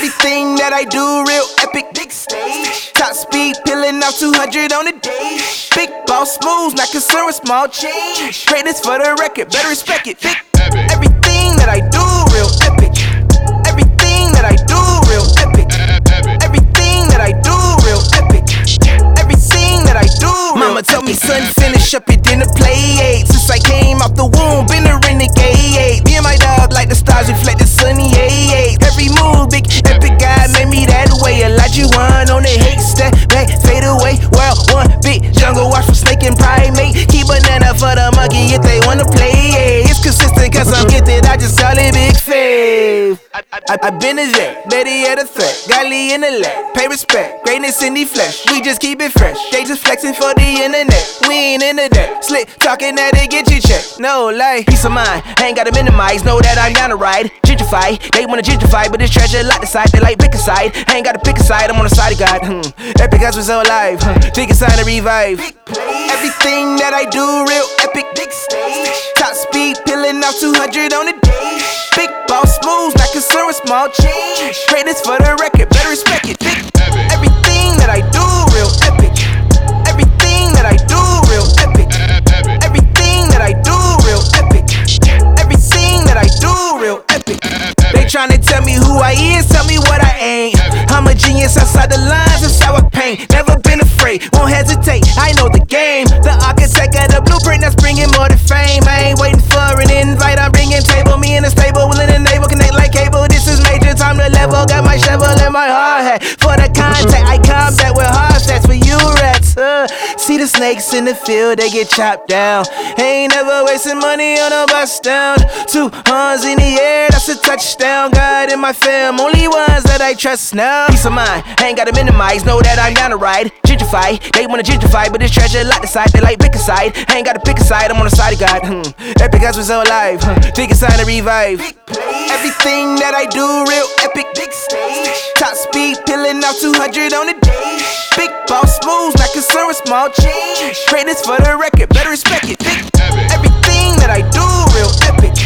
Everything that I do, real epic, big stage. Top speed, peeling out 200 on the day. Big boss moves, not concerned with small change. Greatness for the record, better respect it. Big everything that I do, real epic. Everything that I do, real epic. Everything that I do, real epic. Everything that I do, real Mama told me, son, finish up your dinner plate. Since I came out the womb, been a renegade. Me and my dog like the stars reflect the sunny. Every move, big epic, God made me that way. Elijah one on the hate step back, fade away. World one, big jungle watch for snake and primate. Keep banana for the monkey if they wanna play. It's consistent cause I'm gifted, I just call it big fave. I been a vet, Betty at a threat. Golly in the lab, pay respect. Greatness in the flesh, we just keep it fresh. They just flexing for the internet, we ain't into that. Slick talking that it get you checked. No lie, peace of mind, I ain't gotta minimize. Know that I'm down to ride. Gentrify, they wanna gentrify, but this treasure like the side. They like pick a side, I ain't gotta pick a side. I'm on the side of God. Epic as was so alive. Think it's time to revive. Everything that I do, real epic, big stage. Top speed, peeling out 200 on the day. Big boss moves, not concerned with small change. Greatness for the record, better respect it. Big everything that I do, real epic. Everything that I do, real epic. Everything that I do, real epic. Everything that I do, real epic. They tryna tell me who I is, tell me what I ain't. I'm a genius outside the lines, that's how I paint. Never been afraid, won't hesitate, I know the game. The architect of the blueprint that's bringing more to fame. I ain't waiting for an invite, I'm bringing table. Me in the stable, willing to enable, connect like cable. This is major, time to level. Got my shovel and my hard hat. For the contact, I combat with hard stats for you rats. See the snakes in the field, they get chopped down. Ain't never wasting money on a bust down. 2 horns in the air, that's a touchdown. God in my fam, only ones that I trust now. Peace of mind, I ain't gotta minimize. Know that I'm down to ride. Gentrify, they wanna gentrify, but this treasure like the side. They like pick a side, I ain't gotta pick a side. I'm on the side of God. Epic as was so alive. Think it's time to revive. Everything that I do, real epic, big stage. Top speed, peeling out 200 on the day. Big boss moves, not concerned with small change. Greatness for the record, better respect it. Big everything that I do, real epic.